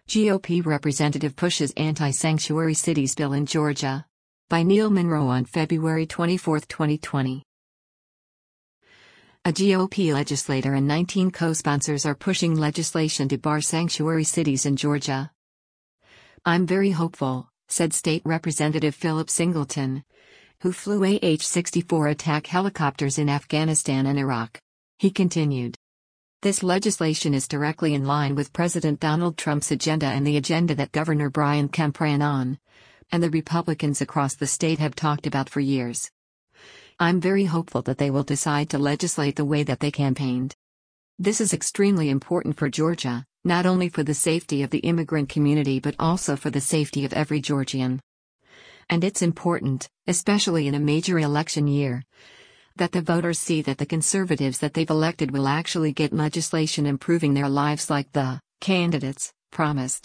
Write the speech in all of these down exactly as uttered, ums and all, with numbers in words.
G O P representative pushes anti-sanctuary cities bill in Georgia. By Neil Monroe on February twenty-fourth, twenty twenty. A G O P legislator and nineteen co-sponsors are pushing legislation to bar sanctuary cities in Georgia. "I'm very hopeful," said State Representative Philip Singleton, who flew A H sixty-four attack helicopters in Afghanistan and Iraq. He continued, "This legislation is directly in line with President Donald Trump's agenda and the agenda that Governor Brian Kemp ran on, and the Republicans across the state have talked about for years. I'm very hopeful that they will decide to legislate the way that they campaigned. This is extremely important for Georgia, not only for the safety of the immigrant community but also for the safety of every Georgian. And it's important, especially in a major election year, that the voters see that the conservatives that they've elected will actually get legislation improving their lives like the candidates promised."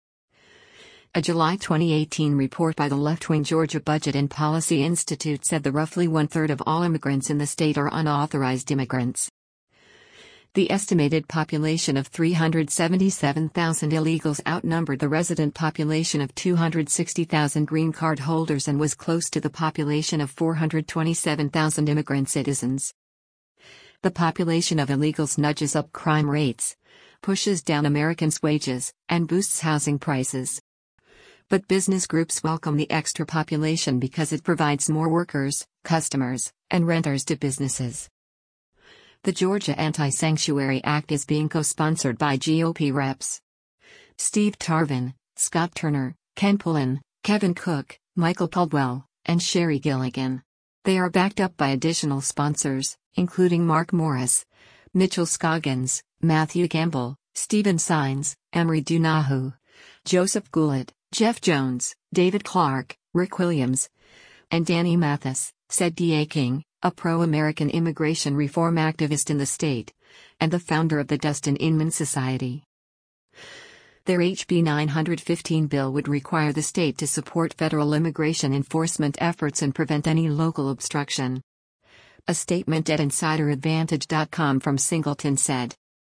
A July twenty eighteen report by the left-wing Georgia Budget and Policy Institute said that roughly one-third of all immigrants in the state are unauthorized immigrants. The estimated population of three hundred seventy-seven thousand illegals outnumbered the resident population of two hundred sixty thousand green card holders and was close to the population of four hundred twenty-seven thousand immigrant citizens. The population of illegals nudges up crime rates, pushes down Americans' wages, and boosts housing prices. But business groups welcome the extra population because it provides more workers, customers, and renters to businesses. The Georgia Anti-Sanctuary Act is being co-sponsored by G O P reps Steve Tarvin, Scott Turner, Ken Pullen, Kevin Cook, Michael Caldwell, and Sherry Gilligan. They are backed up by additional sponsors, including Mark Morris, Mitchell Scoggins, Matthew Gamble, Stephen Sines, Emery Dunahu, Joseph Goulart, Jeff Jones, David Clark, Rick Williams, and Danny Mathis, said D A King, a pro-American immigration reform activist in the state, and the founder of the Dustin Inman Society. Their H B nine fifteen bill would require the state to support federal immigration enforcement efforts and prevent any local obstruction. A statement at insider advantage dot com from Singleton said,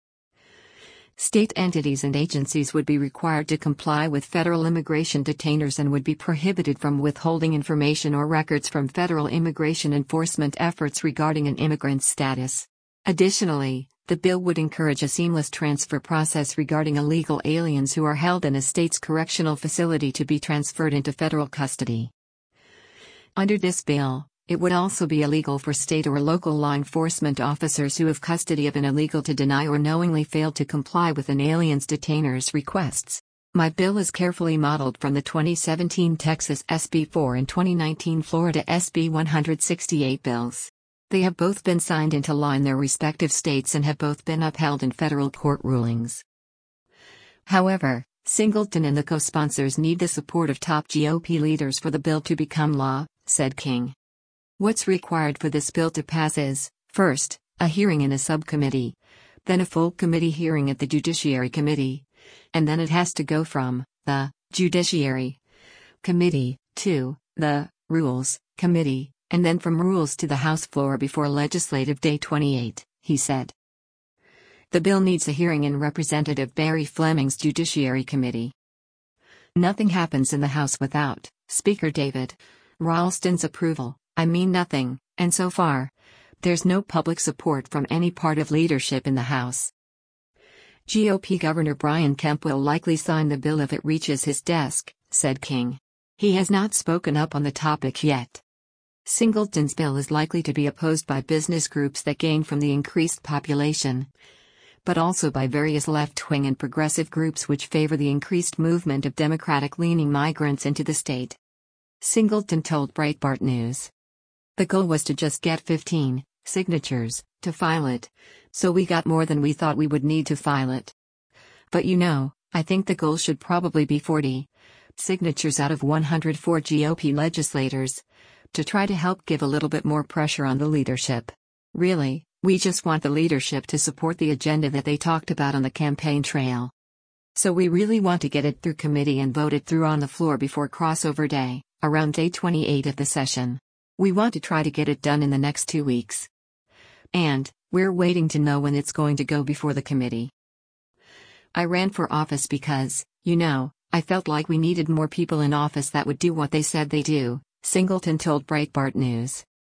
"State entities and agencies would be required to comply with federal immigration detainers and would be prohibited from withholding information or records from federal immigration enforcement efforts regarding an immigrant's status. Additionally, the bill would encourage a seamless transfer process regarding illegal aliens who are held in a state's correctional facility to be transferred into federal custody. Under this bill, it would also be illegal for state or local law enforcement officers who have custody of an illegal to deny or knowingly fail to comply with an alien's detainer's requests. My bill is carefully modeled from the twenty seventeen Texas S B four and twenty nineteen Florida S B one sixty-eight bills. They have both been signed into law in their respective states and have both been upheld in federal court rulings." However, Singleton and the co-sponsors need the support of top G O P leaders for the bill to become law, said King. "What's required for this bill to pass is, first, a hearing in a subcommittee, then a full committee hearing at the Judiciary Committee, and then it has to go from the Judiciary Committee to the Rules Committee, and then from Rules to the House floor before Legislative Day twenty-eight, he said. The bill needs a hearing in Representative Barry Fleming's Judiciary Committee. Nothing happens in the House without Speaker David Ralston's approval. I mean nothing, and so far, there's no public support from any part of leadership in the House. G O P Governor Brian Kemp will likely sign the bill if it reaches his desk, said King. He has not spoken up on the topic yet. Singleton's bill is likely to be opposed by business groups that gain from the increased population, but also by various left-wing and progressive groups which favor the increased movement of Democratic-leaning migrants into the state. Singleton told Breitbart News. The goal was to just get fifteen signatures to file it, so we got more than we thought we would need to file it. But you know, I think the goal should probably be forty signatures out of one hundred four G O P legislators, to try to help give a little bit more pressure on the leadership. Really, we just want the leadership to support the agenda that they talked about on the campaign trail. So we really want to get it through committee and vote it through on the floor before crossover day, around day twenty-eight of the session. We want to try to get it done in the next two weeks. And, we're waiting to know when it's going to go before the committee. I ran for office because, you know, I felt like we needed more people in office that would do what they said they do, Singleton told Breitbart News.